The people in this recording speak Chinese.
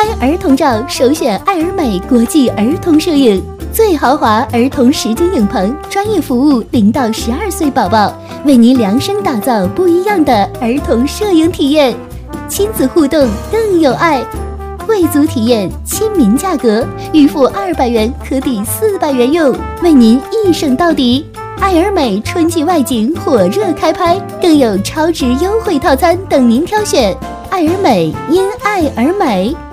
拍儿童照首选爱尔美国际儿童摄影，最豪华儿童实景影棚，专业服务0到12岁宝宝，为您量身打造不一样的儿童摄影体验，亲子互动更有爱。贵族体验，亲民价格，预付200元可抵400元用，为您一省到底。爱尔美春季外景火热开拍，更有超值优惠套餐等您挑选。爱尔美因爱而美。